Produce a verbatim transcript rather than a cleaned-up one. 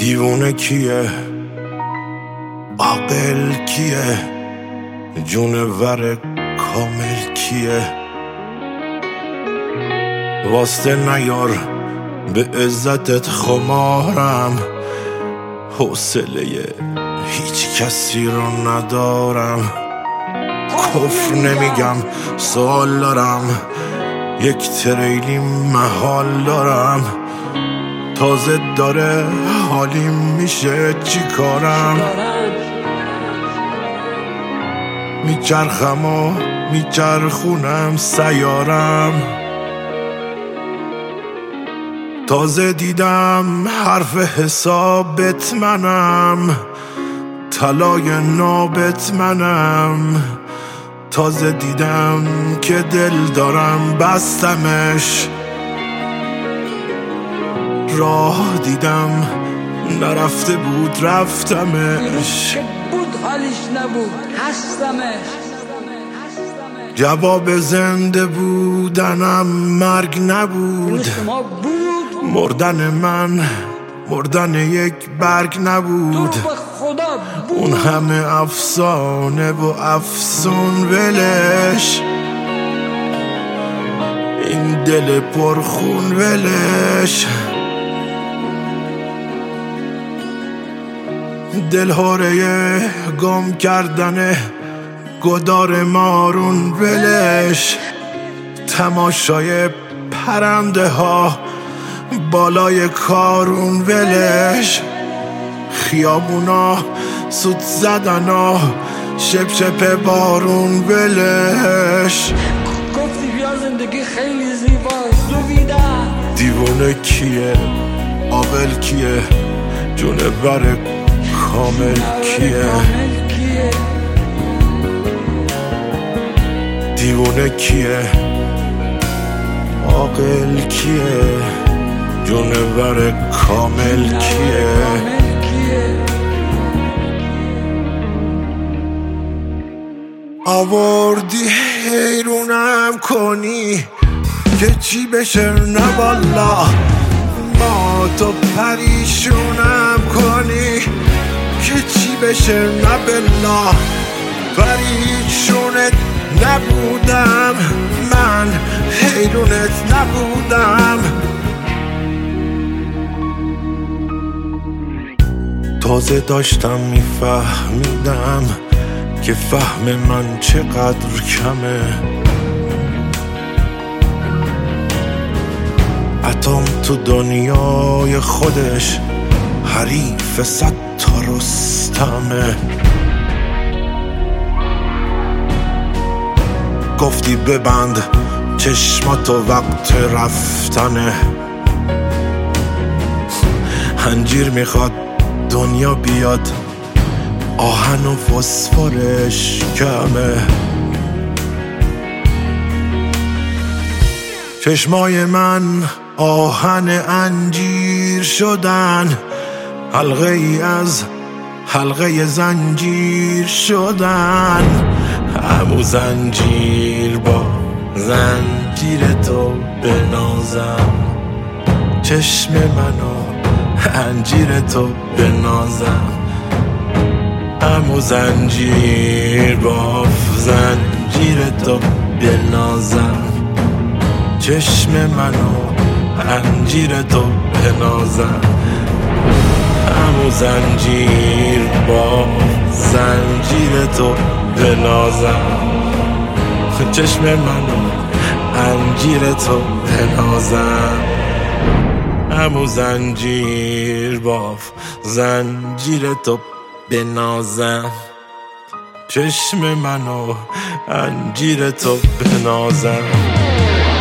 دیوونه کیه، عاقل کیه، جونور کامل کیه؟ واسطه نیار به عزتت خمارم، حوصله هیچ کسی رو ندارم. کفر نمیگم سوال دارم، یک تریلی محال دارم. تازه داره حالیم میشه چی کارم؟ میچرخم و میچرخونم سیارم. تازه دیدم حرف حسابت منم، طلای نابت منم. تازه دیدم که دل دارم بستمش، راه دیدم نرفته بود رفتمش. بود حالش نبود هستمش. جواب زنده بودنم مرگ نبود، مردن من مردن یک برگ نبود. اون همه افسانه و افسون ولش، این دل پرخون ولش. دل هاره گم کردن گدار مارون ولش. تماشای پرنده ها بالای کارون ولش. خیابونا سوت زدنا شپ شپ بارون ولش. گفتی بیا زندگی خیلی زیباست دویدم. دیوونه کیه، عاقل کیه، جونور کامل کیه؟ دیوونه کیه، عاقل کیه، جونور کامل کیه؟ آوردی حیرونم کنی که چی بشه نه والا. ما تو پریشونم کنی که چی بشه نه بلا. پریشونت نبودم من، حیرونت نبودم. تازه داشتم میفهمیدم که فهم من چقدر کمه. اتم تو دنیای خودش حریف صد تا رستمه. گفتی ببند چشماتو وقت رفتنه. انجیر میخواد دنیا بیاد، آهن و فسفرش کمه. چشمای من آهن انجیر شدن، حلقه ای از حلقه زنجیر شدن. همو زنجیر با زنجیر تو بنازم، چشم منو انجیر تو بنازم. همو زنجیر با زنجیر تو بنازم، چشم منو انجیر تو بنازم. همو زنجیر با زنجیر تو بنازم، چشم منو انجیر تو بنازم. همو زنجیر با زنجیر تو بنازم، چشم منو انجیر تو بنازم.